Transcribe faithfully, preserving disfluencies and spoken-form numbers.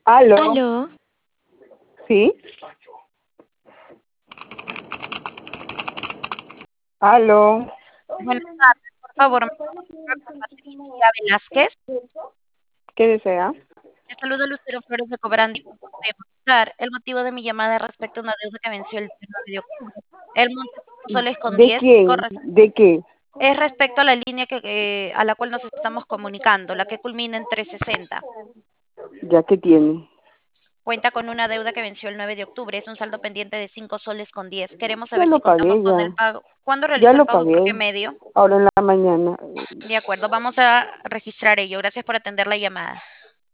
Aló, Aló, ¿sí? Aló. Buenas tardes, por favor, me comunica con Patricia Velázquez. ¿Qué desea? Le saluda Lucero Flores de Cobrandi. Voy a contestar. El motivo de mi llamada es respecto a una deuda que venció el nueve de octubre. El monto es cinco soles con ¿De diez. quién? corre- ¿De qué? es respecto a la línea que, eh, a la cual nos estamos comunicando, la que culmina en trescientos sesenta. ¿Ya que tiene? Cuenta con una deuda que venció el nueve de octubre. Es un saldo pendiente de cinco soles con diez. Queremos Ya saber si lo contamos pagué, con el ya. pago. ¿Cuándo Ya realizó el lo pago y por qué pagué. medio? Ahora en la mañana. De acuerdo, vamos a registrar ello. Gracias por atender la llamada.